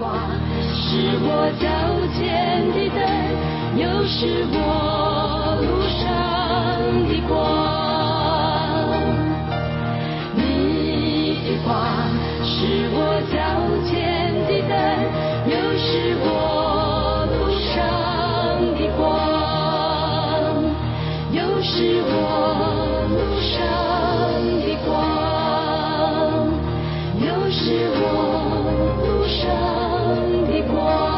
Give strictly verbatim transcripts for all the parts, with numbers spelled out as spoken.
花是我脚前的灯，又是我路上的光。你的话是我脚前的灯，又是我路上的光，又是我路上的光，又是我路上的光。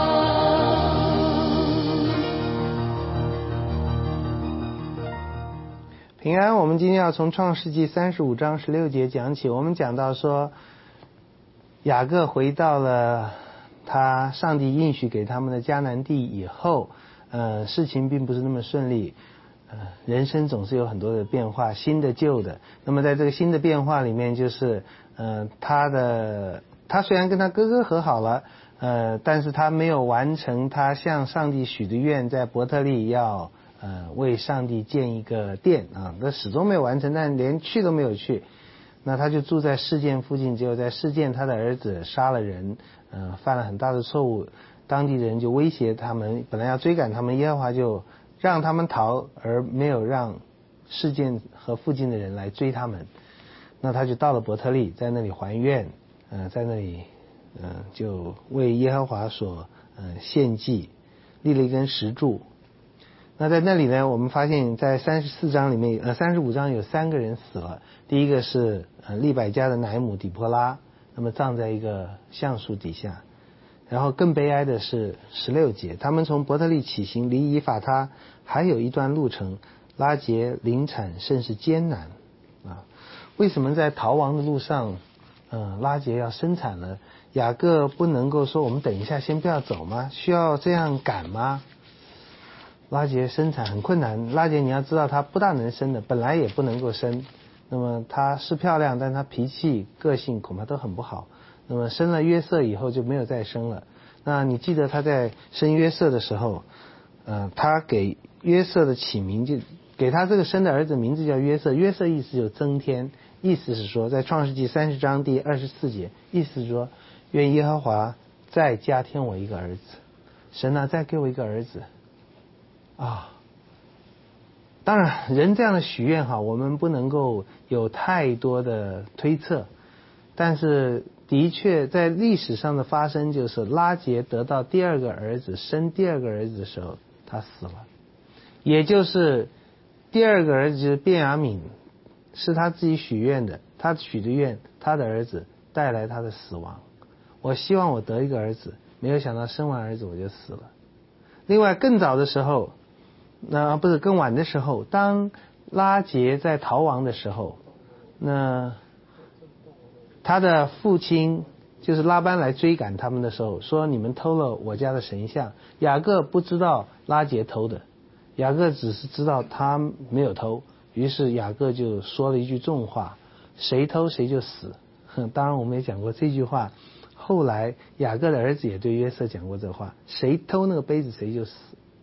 平安，我们今天要从创世纪三十五章十六节讲起。我们讲到说，雅各回到了他上帝应许给他们的迦南地以后，呃，事情并不是那么顺利。呃，人生总是有很多的变化，新的旧的。那么在这个新的变化里面，就是呃，他的他虽然跟他哥哥和好了，呃，但是他没有完成他向上帝许的愿，在伯特利要呃为上帝建一个殿啊，那始终没有完成，但连去都没有去。那他就住在示剑附近，结果在示剑他的儿子杀了人，呃，犯了很大的错误。当地人就威胁他们，本来要追赶他们，耶和华就让他们逃，而没有让示剑和附近的人来追他们。那他就到了伯特利，在那里还愿，呃，在那里，呃，就为耶和华所呃献祭，立了一根石柱。那在那里呢，我们发现在三十四章里面，呃，三十五章有三个人死了。第一个是呃利百加的奶母底波拉，那么葬在一个橡树底下。然后更悲哀的是十六节，他们从伯特利起行，离以法他还有一段路程，拉结临产甚是艰难啊。为什么在逃亡的路上，呃，拉结要生产了？雅各不能够说我们等一下先不要走吗？需要这样赶吗？拉结生产很困难，拉结你要知道她不大能生的，本来也不能够生。那么她是漂亮，但她脾气个性恐怕都很不好。那么生了约瑟以后就没有再生了。那你记得她在生约瑟的时候，呃，她给约瑟的起名就给他这个生的儿子名字叫约瑟，约瑟意思就增添，意思是说在创世纪三十章第二十四节，意思是说愿耶和华再加添我一个儿子，神啊再给我一个儿子啊。当然人这样的许愿哈，我们不能够有太多的推测，但是的确在历史上的发生就是拉结得到第二个儿子，生第二个儿子的时候他死了，也就是第二个儿子就是便雅悯是他自己许愿的，他许的愿他的儿子带来他的死亡。我希望我得一个儿子，没有想到生完儿子我就死了。另外更早的时候，那不是更晚的时候，当拉结在逃亡的时候，那他的父亲就是拉班来追赶他们的时候，说你们偷了我家的神像。雅各不知道拉结偷的，雅各只是知道他没有偷，于是雅各就说了一句重话，谁偷谁就死。当然我们也讲过这句话，后来雅各的儿子也对约瑟讲过这话，谁偷那个杯子谁就死。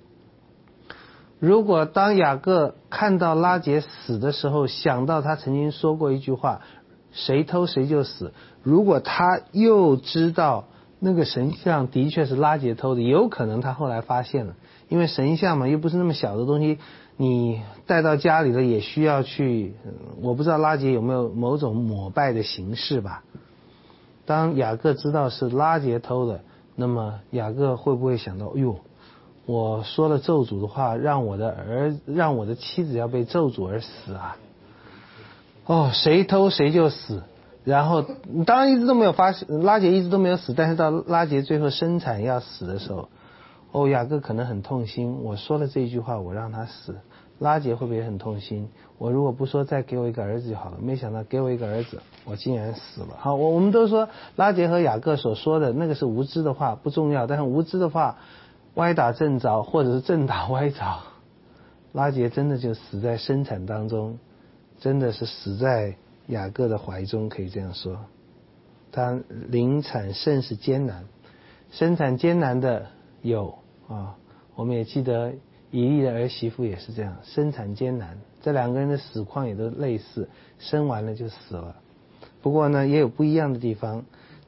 如果当雅各看到拉结死的时候，想到他曾经说过一句话，谁偷谁就死，如果他又知道那个神像的确是拉结偷的，有可能他后来发现了，因为神像嘛又不是那么小的东西，你带到家里了也需要去，我不知道拉结有没有某种膜拜的形式吧。当雅各知道是拉结偷的，那么雅各会不会想到，哎呦，我说了咒诅的话，让我的儿让我的妻子要被咒诅而死啊！哦，谁偷谁就死。然后当然一直都没有发生，拉结一直都没有死，但是到拉结最后生产要死的时候，哦，雅各可能很痛心，我说了这一句话，我让他死。拉结会不会也很痛心？我如果不说再给我一个儿子就好了，没想到给我一个儿子，我竟然死了。好，我我们都说拉结和雅各所说的那个是无知的话，不重要，但是无知的话歪打正着，或者是正打歪着，拉结真的就死在生产当中，真的是死在雅各的怀中，可以这样说。他临产甚是艰难，生产艰难的有啊，我们也记得以利的儿媳妇也是这样，生产艰难，这两个人的死况也都类似，生完了就死了。不过呢也有不一样的地方，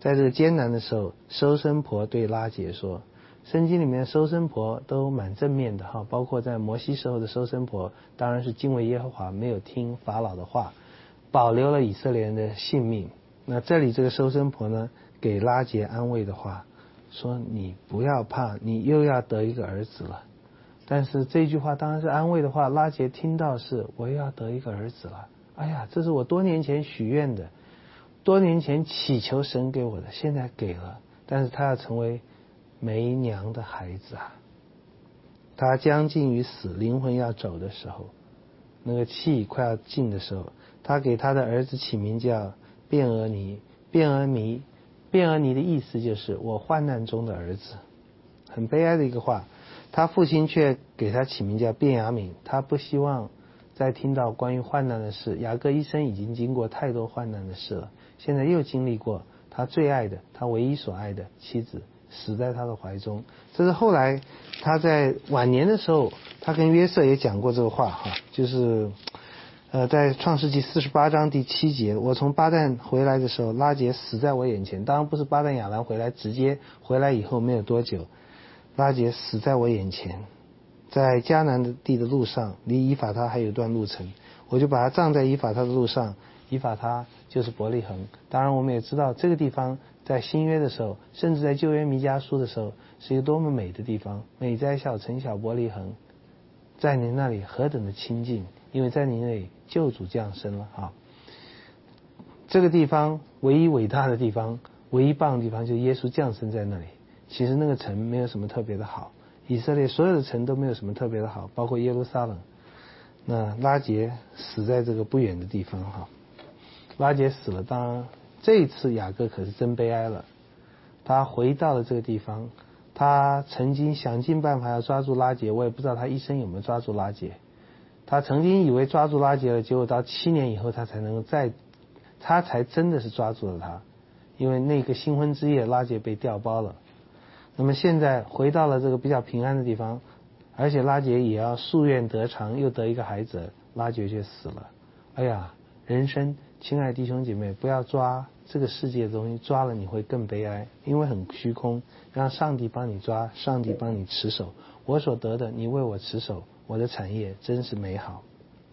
在这个艰难的时候，收生婆对拉结说，圣经里面收生婆都蛮正面的哈，包括在摩西时候的收生婆，当然是敬畏耶和华，没有听法老的话，保留了以色列人的性命。那这里这个收生婆呢，给拉结安慰的话，说你不要怕，你又要得一个儿子了。但是这句话当然是安慰的话，拉结听到是我又要得一个儿子了，哎呀，这是我多年前许愿的，多年前祈求神给我的，现在给了，但是他要成为没娘的孩子啊。他将近于死，灵魂要走的时候，那个气快要尽的时候，他给他的儿子起名叫便俄尼。便俄尼，便俄尼的意思就是我患难中的儿子，很悲哀的一个话。他父亲却给他起名叫便雅悯，他不希望再听到关于患难的事。雅各一生已经经过太多患难的事了，现在又经历过他最爱的，他唯一所爱的妻子死在他的怀中。这是后来他在晚年的时候，他跟约瑟也讲过这个话哈，就是呃，在创世纪四十八章第七节，我从巴旦回来的时候，拉结死在我眼前。当然不是巴旦亚兰回来，直接回来以后没有多久，拉结死在我眼前，在迦南的地的路上，离以法他还有一段路程，我就把他葬在以法他的路上。以法他就是伯利恒。当然我们也知道这个地方在新约的时候，甚至在旧约弥迦书的时候，是一个多么美的地方，美哉小城小伯利恒，在你那里何等的亲近，因为在你那里救主降生了啊！这个地方唯一伟大的地方，唯一棒的地方就是耶稣降生在那里。其实那个城没有什么特别的好，以色列所有的城都没有什么特别的好，包括耶路撒冷。那拉结死在这个不远的地方哈，拉结死了，当然这一次雅各可是真悲哀了。他回到了这个地方，他曾经想尽办法要抓住拉结，我也不知道他一生有没有抓住拉结。他曾经以为抓住拉结了，结果到七年以后他才能够再，他才真的是抓住了他，因为那个新婚之夜拉结被调包了。那么现在回到了这个比较平安的地方，而且拉结也要夙愿得偿，又得一个孩子，拉结却死了。哎呀，人生，亲爱的弟兄姐妹，不要抓这个世界的东西，抓了你会更悲哀，因为很虚空。让上帝帮你抓，上帝帮你持守，我所得的你为我持守，我的产业真是美好。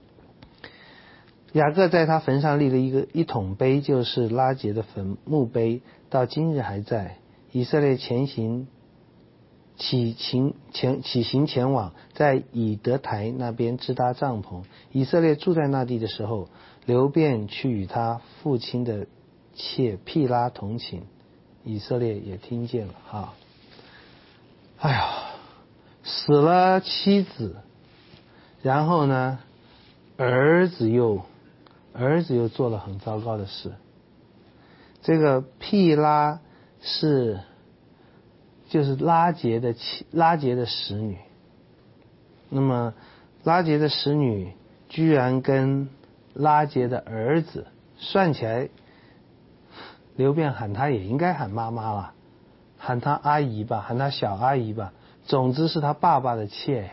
雅各在他坟上立了一个一桶碑，就是拉结的坟墓碑，到今日还在。以色列前行起行前起行前往，在以德台那边支搭帐篷。以色列住在那地的时候，流便去与他父亲的妾毗拉同寝，以色列也听见了哈。哎呀，死了妻子，然后呢，儿子又儿子又做了很糟糕的事。这个毗拉是就是拉结的妻拉结的使女，那么拉结的使女居然跟拉结的儿子，算起来流便喊他也应该喊妈妈了，喊他阿姨吧，喊他小阿姨吧，总之是他爸爸的妾。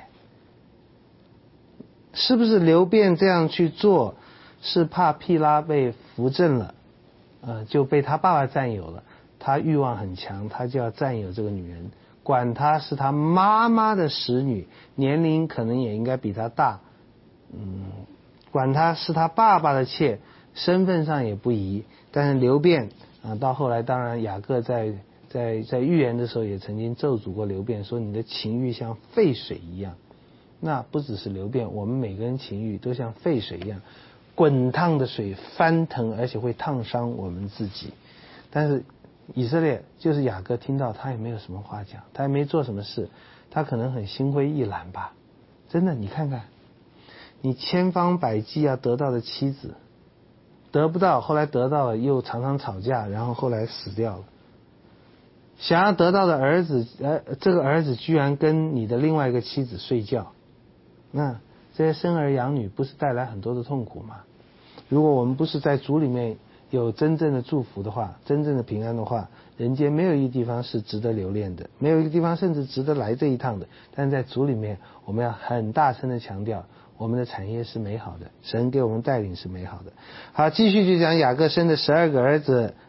是不是流便这样去做是怕毗拉被扶正了，呃，就被他爸爸占有了，他欲望很强，他就要占有这个女人，管她是他妈妈的使女，年龄可能也应该比他大，嗯，管她是他爸爸的妾，身份上也不疑。但是流便啊，到后来当然雅各在在在预言的时候也曾经咒诅过流便，说你的情欲像沸水一样。那不只是流便，我们每个人情欲都像沸水一样，滚烫的水翻腾，而且会烫伤我们自己。但是以色列就是雅各听到，他也没有什么话讲，他也没做什么事，他可能很心灰意懒吧。真的，你看看，你千方百计要得到的妻子得不到，后来得到了又常常吵架，然后后来死掉了。想要得到的儿子，呃，这个儿子居然跟你的另外一个妻子睡觉，那这些生儿养女不是带来很多的痛苦吗？如果我们不是在主里面有真正的祝福的话，真正的平安的话，人间没有一个地方是值得留恋的，没有一个地方甚至值得来这一趟的。但是在主里面，我们要很大声的强调，我们的产业是美好的，神给我们带领是美好的。好，继续就讲雅各生的十二个儿子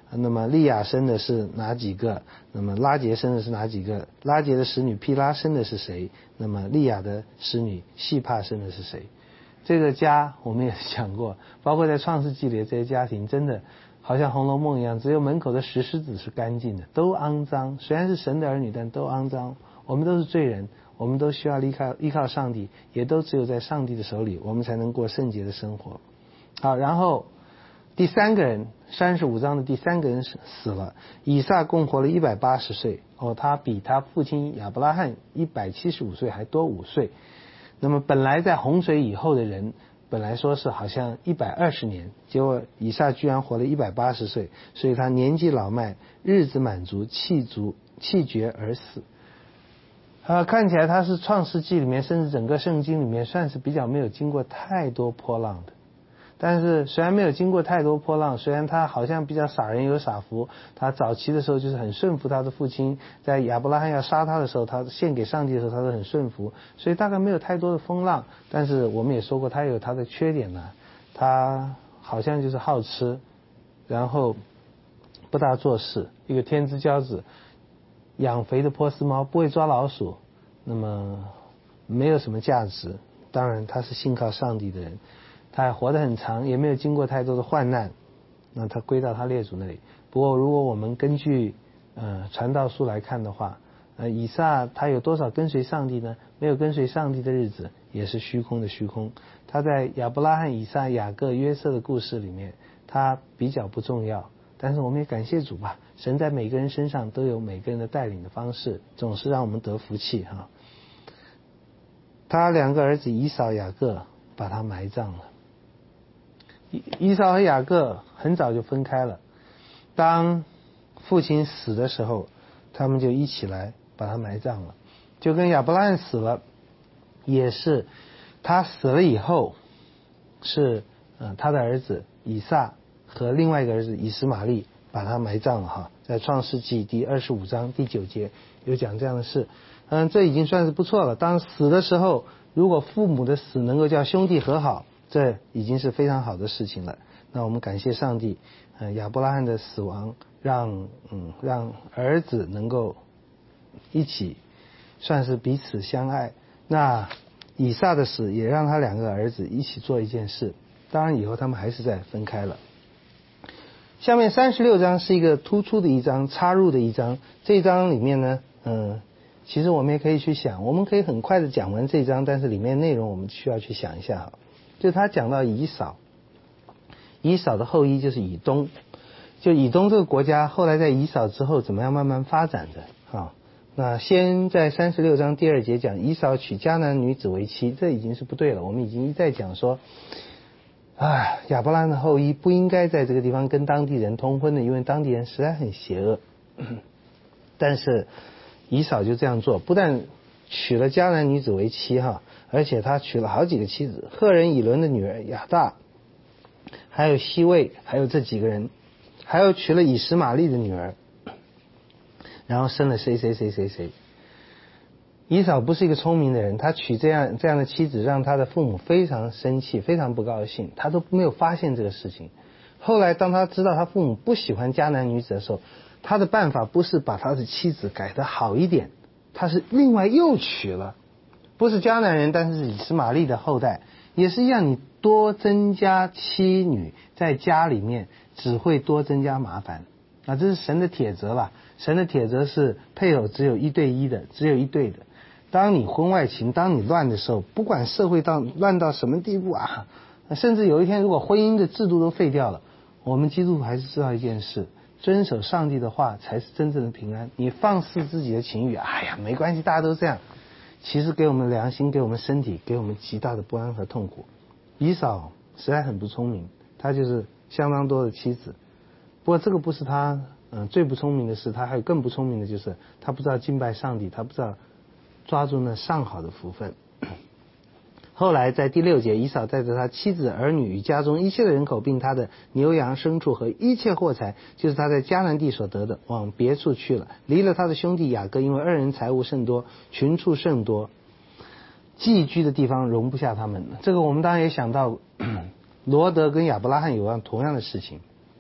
那么利亚生的是哪几个？那么拉结生的是哪几个？拉结的使女毗拉生的是谁？那么利亚的使女细帕生的是谁？这个家我们也讲过，包括在创世纪里的这些家庭，真的好像红楼梦一样，只有门口的石狮子是干净的，都肮脏。虽然是神的儿女，但都肮脏。我们都是罪人，我们都需要依靠依靠上帝，也都只有在上帝的手里，我们才能过圣洁的生活。好，然后第三个人，三十五章的第三个人死了，以撒共活了一百八十岁，哦，他比他父亲亚伯拉罕一百七十五岁还多五岁。那么本来在洪水以后的人，本来说是好像一百二十年，结果以撒居然活了一百八十岁，所以他年纪老迈，日子满足，气足气绝而死。呃，看起来他是创世纪里面，甚至整个圣经里面算是比较没有经过太多波浪的。但是虽然没有经过太多波浪，虽然他好像比较撒人有撒福，他早期的时候就是很顺服他的父亲，在亚伯拉罕要杀他的时候，他献给上帝的时候他都很顺服，所以大概没有太多的风浪。但是我们也说过他有他的缺点呢，他好像就是好吃，然后不大做事，一个天之骄子，养肥的波斯猫，不会抓老鼠，那么没有什么价值。当然他是信靠上帝的人，他还活得很长，也没有经过太多的患难，那他归到他列祖那里。不过如果我们根据呃传道书来看的话，呃以撒他有多少跟随上帝呢？没有跟随上帝的日子也是虚空的虚空。他在亚伯拉罕、以撒、雅各、约瑟的故事里面，他比较不重要。但是我们也感谢主吧，神在每个人身上都有每个人的带领的方式，总是让我们得福气哈。他两个儿子以扫、雅各把他埋葬了。以扫和雅各很早就分开了，当父亲死的时候，他们就一起来把他埋葬了。就跟亚伯拉罕死了，也是他死了以后，是呃他的儿子以撒和另外一个儿子以实玛利把他埋葬了哈。在创世纪第二十五章第九节有讲这样的事。嗯，这已经算是不错了。当死的时候，如果父母的死能够叫兄弟和好，这已经是非常好的事情了。那我们感谢上帝，呃，亚伯拉罕的死亡让嗯让儿子能够一起算是彼此相爱。那以撒的死也让他两个儿子一起做一件事，当然以后他们还是在分开了。下面三十六章是一个突出的一章，插入的一章。这一章里面呢，嗯，其实我们也可以去想，我们可以很快的讲完这一章，但是里面内容我们需要去想一下哈。就他讲到以扫，以扫的后裔就是以东，就以东这个国家后来在以扫之后怎么样慢慢发展的啊？那先在三十六章第二节讲以扫娶迦南女子为妻，这已经是不对了。我们已经一再讲说，啊，亚伯拉罕的后裔不应该在这个地方跟当地人通婚的，因为当地人实在很邪恶。但是以扫就这样做，不但娶了迦南女子为妻哈，而且他娶了好几个妻子，赫人以伦的女儿亚大，还有西魏，还有这几个人，还有娶了以实玛利的女儿，然后生了谁谁谁谁谁。以扫不是一个聪明的人，他娶这样这样的妻子，让他的父母非常生气，非常不高兴，他都没有发现这个事情。后来当他知道他父母不喜欢迦南女子的时候，他的办法不是把他的妻子改得好一点，他是另外又娶了，不是迦南人，但是是以实玛利的后代，也是一样，你多增加妻女在家里面只会多增加麻烦啊，这是神的铁则啦。神的铁则是配偶只有一对一的，只有一对的。当你婚外情，当你乱的时候，不管社会到乱到什么地步啊，甚至有一天如果婚姻的制度都废掉了，我们基督徒还是知道一件事，遵守上帝的话才是真正的平安。你放肆自己的情欲，哎呀没关系，大家都这样，其实给我们良心，给我们身体，给我们极大的不安和痛苦。以扫实在很不聪明，他就是相当多的妻子。不过这个不是他嗯最不聪明的事，他还有更不聪明的，就是他不知道敬拜上帝，他不知道抓住那上好的福分。后来在第六节，以扫带着他妻子儿女与家中一切的人口，并他的牛羊牲畜和一切货财，就是他在迦南地所得的，往别处去了，离了他的兄弟雅各，因为二人财物甚多，群畜甚多，寄居的地方容不下他们。这个我们当然也想到罗德跟亚伯拉罕有样同样的事情。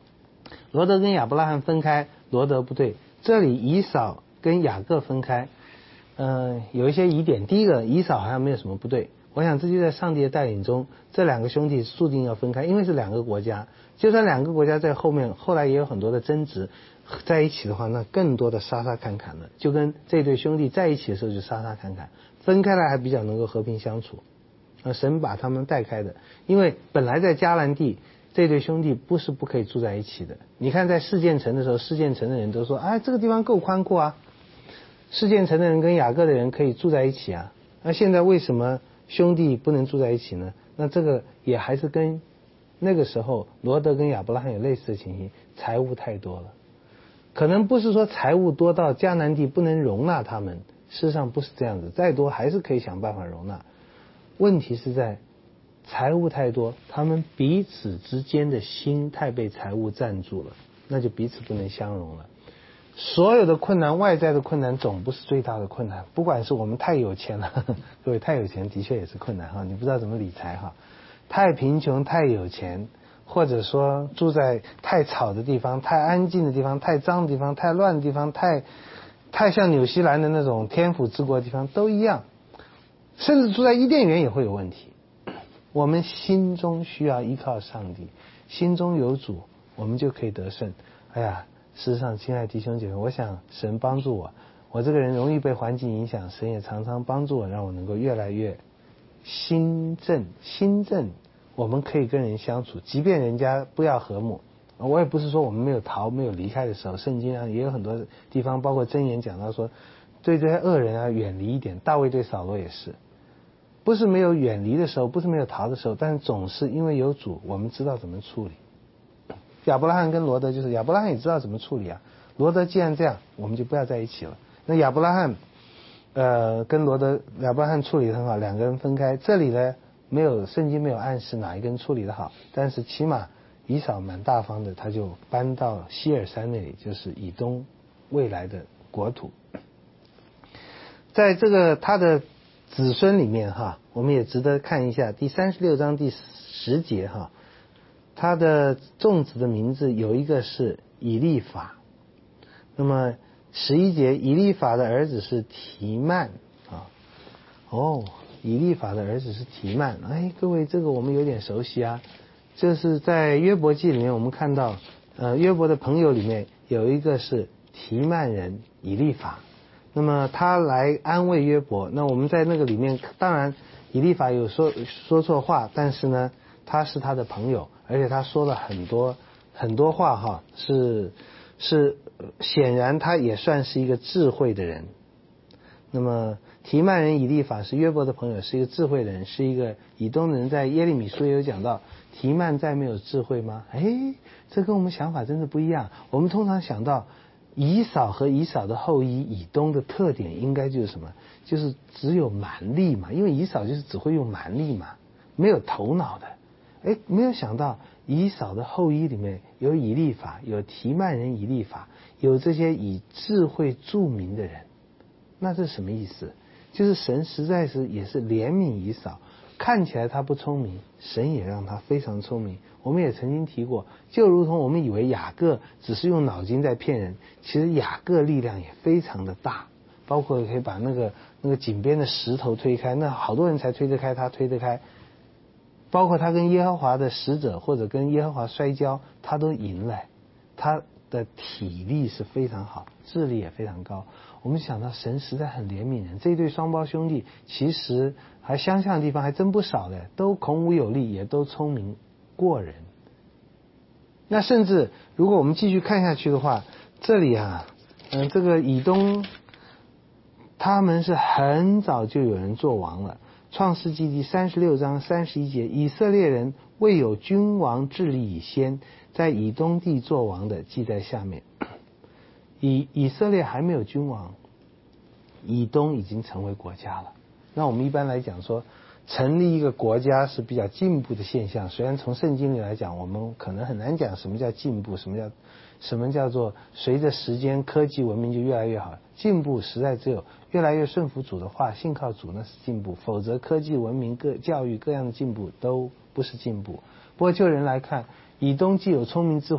罗德跟亚伯拉罕分开，罗德不对。这里以扫跟雅各分开，呃，有一些疑点。第一个，以扫好像没有什么不对。我想这就在上帝的带领中，这两个兄弟注定要分开，因为是两个国家。就算两个国家在后面，后来也有很多的争执，在一起的话，那更多的杀杀砍砍了。就跟这对兄弟在一起的时候就杀杀砍砍，分开来还比较能够和平相处。呃，神把他们带开的，因为本来在迦南地，这对兄弟不是不可以住在一起的。你看在示剑城的时候，示剑城的人都说，哎，这个地方够宽阔啊，示剑城的人跟雅各的人可以住在一起啊。那现在为什么兄弟不能住在一起呢？那这个也还是跟那个时候罗德跟亚伯拉罕有类似的情形，财物太多了。可能不是说财物多到迦南地不能容纳他们，事实上不是这样子，再多还是可以想办法容纳。问题是在财物太多，他们彼此之间的心太被财物占住了，那就彼此不能相容了。所有的困难，外在的困难总不是最大的困难，不管是我们太有钱了，各位太有钱的确也是困难哈，你不知道怎么理财哈，太贫穷太有钱，或者说住在太吵的地方、太安静的地方、太脏的地方、太乱的地方、太太像纽西兰的那种天府之国的地方都一样，甚至住在伊甸园也会有问题。我们心中需要依靠上帝，心中有主，我们就可以得胜。哎呀，事实上，亲爱的弟兄姐妹，我想神帮助我，我这个人容易被环境影响，神也常常帮助我，让我能够越来越心正。心正，我们可以跟人相处，即便人家不要和睦。我也不是说我们没有逃、没有离开的时候，圣经上也有很多地方，包括箴言讲到说，对这些恶人啊远离一点。大卫对扫罗也是，不是没有远离的时候，不是没有逃的时候，但是总是因为有主，我们知道怎么处理。亚伯拉罕跟罗德就是亚伯拉罕也知道怎么处理啊，罗德既然这样，我们就不要在一起了。那亚伯拉罕呃跟罗德亚伯拉罕处理得很好，两个人分开。这里呢没有圣经没有暗示哪一个人处理得好，但是起码以扫蛮大方的，他就搬到希尔山那里，就是以东未来的国土。在这个他的子孙里面哈，我们也值得看一下第三十六章第十节哈。他的众子的名字有一个是以利法，那么十一节以利法的儿子是提曼啊，哦，以利法的儿子是提曼，哎，各位这个我们有点熟悉啊，这是在约伯记里面我们看到，呃，约伯的朋友里面有一个是提曼人以利法，那么他来安慰约伯，那我们在那个里面，当然以利法有说说错话，但是呢，他是他的朋友。而且他说了很多很多话哈，是是显然他也算是一个智慧的人。那么提曼人以利法是约伯的朋友，是一个智慧的人，是一个以东人。在耶利米书也有讲到，提曼再没有智慧吗？哎，这跟我们想法真的不一样。我们通常想到以扫和以扫的后裔以东的特点应该就是什么？就是只有蛮力嘛，因为以扫就是只会用蛮力嘛，没有头脑的。哎，没有想到以扫的后裔里面有以利法，有提曼人以利法，有这些以智慧著名的人。那这是什么意思？就是神实在是也是怜悯以扫，看起来他不聪明，神也让他非常聪明。我们也曾经提过，就如同我们以为雅各只是用脑筋在骗人，其实雅各力量也非常的大，包括可以把那个那个井边的石头推开，那好多人才推得开，他推得开。包括他跟耶和华的使者或者跟耶和华摔跤，他都赢了。他的体力是非常好，智力也非常高。我们想到神实在很怜悯人，这一对双胞兄弟其实还相像的地方还真不少的，都孔武有力，也都聪明过人。那甚至如果我们继续看下去的话，这里啊，嗯、呃，这个以东他们是很早就有人做王了。创世纪第三十六章三十一节，以色列人未有君王治理以先，在以东地作王的记在下面。以以色列还没有君王，以东已经成为国家了。那我们一般来讲说，成立一个国家是比较进步的现象，虽然从圣经里来讲，我们可能很难讲什么叫进步，什么叫什么叫做随着时间科技文明就越来越好。进步实在只有越来越顺服主的话，信靠主，那是进步，否则科技文明各教育各样的进步都不是进步。不过就人来看，以东既有聪明智慧，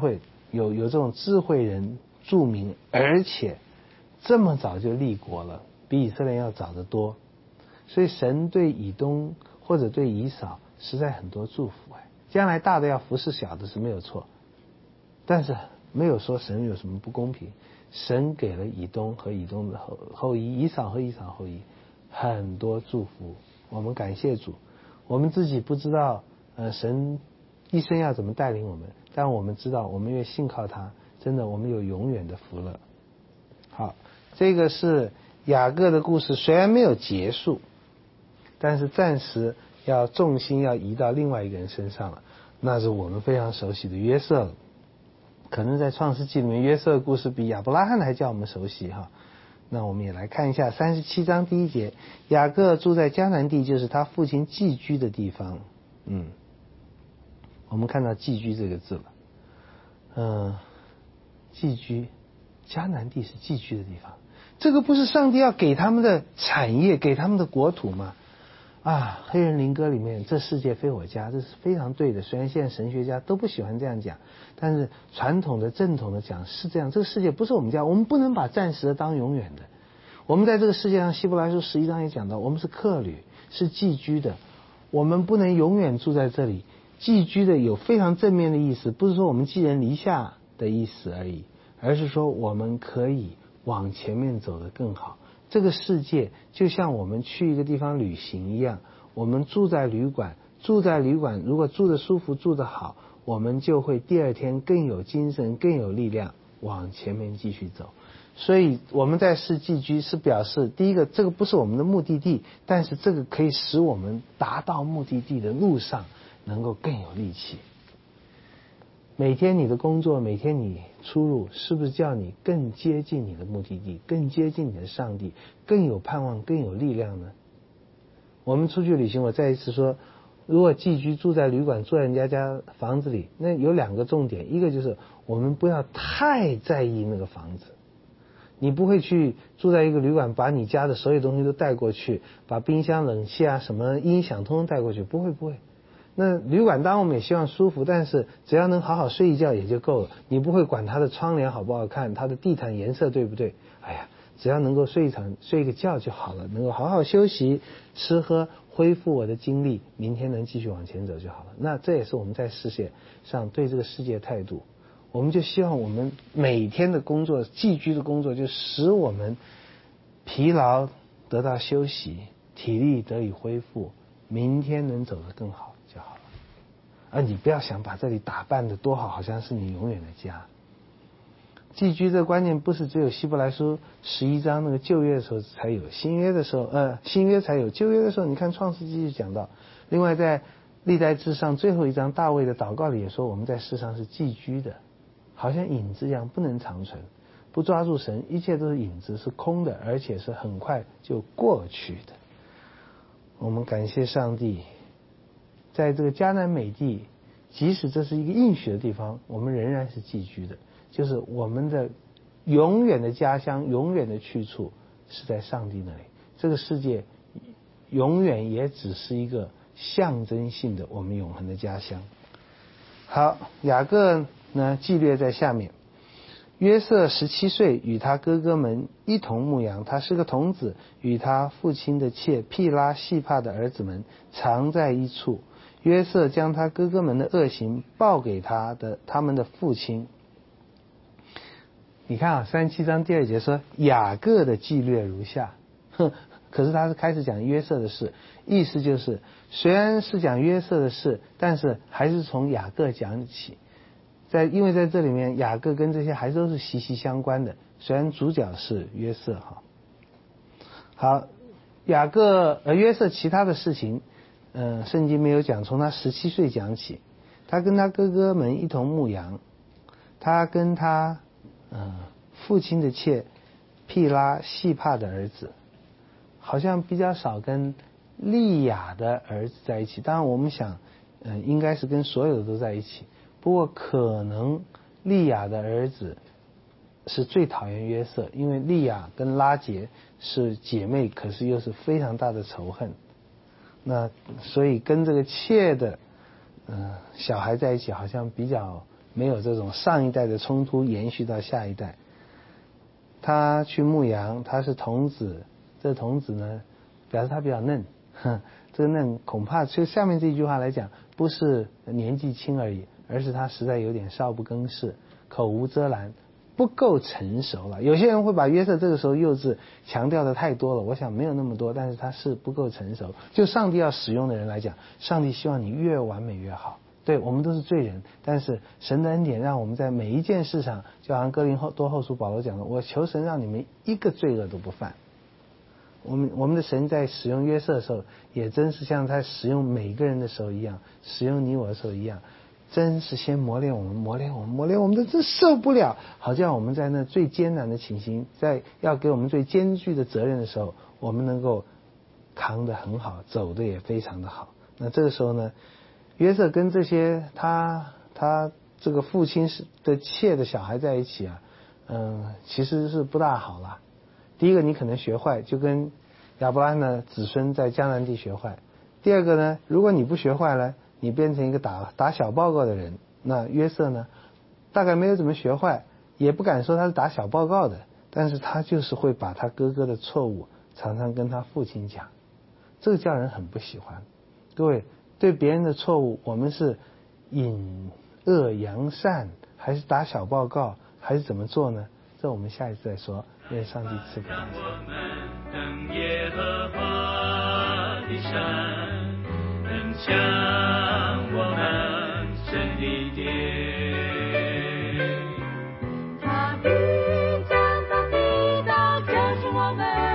有有这种智慧人著名，而且这么早就立国了，比以色列要早得多。所以神对以东或者对以扫实在很多祝福哎，将来大的要服侍小的是没有错，但是没有说神有什么不公平。神给了以东和以东的后后裔，以扫和以扫后裔很多祝福，我们感谢主。我们自己不知道呃神一生要怎么带领我们，但我们知道我们越信靠他，真的我们有永远的福乐。好，这个是雅各的故事，虽然没有结束，但是暂时要重心要移到另外一个人身上了，那是我们非常熟悉的约瑟了。可能在创世纪里面，约瑟的故事比亚伯拉罕还叫我们熟悉哈。那我们也来看一下三十七章第一节，雅各住在迦南地，就是他父亲寄居的地方。嗯，我们看到寄居这个字了。嗯、呃，寄居，迦南地是寄居的地方，这个不是上帝要给他们的产业，给他们的国土吗？啊，黑人灵歌里面这世界非我家，这是非常对的。虽然现在神学家都不喜欢这样讲，但是传统的正统的讲是这样，这个世界不是我们家，我们不能把暂时的当永远的。我们在这个世界上，希伯来书十一章也讲到，我们是客旅，是寄居的，我们不能永远住在这里。寄居的有非常正面的意思，不是说我们寄人篱下的意思而已，而是说我们可以往前面走得更好。这个世界就像我们去一个地方旅行一样，我们住在旅馆，住在旅馆如果住得舒服，住得好，我们就会第二天更有精神，更有力量往前面继续走。所以我们在世寄居是表示，第一个，这个不是我们的目的地，但是这个可以使我们达到目的地的路上能够更有力气。每天你的工作，每天你出入，是不是叫你更接近你的目的地，更接近你的上帝，更有盼望，更有力量呢？我们出去旅行，我再一次说，如果寄居住在旅馆，住在人家家房子里，那有两个重点，一个就是我们不要太在意那个房子，你不会去住在一个旅馆，把你家的所有东西都带过去，把冰箱、冷气啊、什么音响通通带过去，不会不会。那旅馆当然我们也希望舒服，但是只要能好好睡一觉也就够了。你不会管它的窗帘好不好看，它的地毯颜色对不对？哎呀，只要能够睡一场睡一个觉就好了，能够好好休息、吃喝，恢复我的精力，明天能继续往前走就好了。那这也是我们在世界上对这个世界的态度。我们就希望我们每天的工作、寄居的工作，就使我们疲劳得到休息，体力得以恢复，明天能走得更好就好了。而你不要想把这里打扮得多好，好像是你永远的家。寄居这个观念不是只有希伯来书十一章那个旧约的时候才有，新约的时候呃新约才有，旧约的时候你看创世纪就讲到。另外在历代志上最后一章大卫的祷告里也说，我们在世上是寄居的，好像影子一样，不能长存。不抓住神，一切都是影子，是空的，而且是很快就过去的。我们感谢上帝，在这个迦南美地，即使这是一个应许的地方，我们仍然是寄居的，就是我们的永远的家乡，永远的去处是在上帝那里。这个世界永远也只是一个象征性的我们永恒的家乡。好，雅各呢记略在下面。约瑟十七岁，与他哥哥们一同牧羊，他是个童子，与他父亲的妾毗拉细帕的儿子们常在一处。约瑟将他哥哥们的恶行报给他的他们的父亲。你看啊，三十七章第二节说雅各的记略如下，哼，可是他是开始讲约瑟的事，意思就是虽然是讲约瑟的事，但是还是从雅各讲起。在因为在这里面雅各跟这些还都是息息相关的，虽然主角是约瑟哈。好，雅各呃约瑟其他的事情呃圣经没有讲，从他十七岁讲起。他跟他哥哥们一同牧羊，他跟他呃父亲的妾毗拉细帕的儿子，好像比较少跟利亚的儿子在一起，当然我们想呃应该是跟所有的都在一起。不过可能利亚的儿子是最讨厌约瑟，因为利亚跟拉结是姐妹，可是又是非常大的仇恨。那所以跟这个妾的呃小孩在一起好像比较没有这种上一代的冲突延续到下一代。他去牧羊，他是童子，这童子呢表示他比较嫩，哼，这个嫩恐怕就下面这一句话来讲，不是年纪轻而已，而是他实在有点少不更事，口无遮拦，不够成熟了。有些人会把约瑟这个时候幼稚强调的太多了，我想没有那么多，但是他是不够成熟。就上帝要使用的人来讲，上帝希望你越完美越好。对，我们都是罪人，但是神的恩典让我们在每一件事上，就好像哥林多后书保罗讲的，我求神让你们一个罪恶都不犯。我们我们的神在使用约瑟的时候，也真是像在使用每个人的时候一样，使用你我的时候一样，真是先磨练我们，磨练我们，磨练我们的真受不了，好像我们在那最艰难的情形，在要给我们最艰巨的责任的时候，我们能够扛得很好，走得也非常的好。那这个时候呢，约瑟跟这些他他这个父亲的妾的小孩在一起啊，嗯，其实是不大好了。第一个，你可能学坏，就跟亚伯拉罕的子孙在迦南地学坏。第二个呢，如果你不学坏了，你变成一个打打小报告的人，那约瑟呢，大概没有怎么学坏，也不敢说他是打小报告的，但是他就是会把他哥哥的错误常常跟他父亲讲，这个叫人很不喜欢。各位，对别人的错误，我们是隐恶扬善，还是打小报告，还是怎么做呢？这我们下一次再说。愿上帝赐福大家。 我们等耶和华的山，能向我们神的殿。他必将他的道教训我们。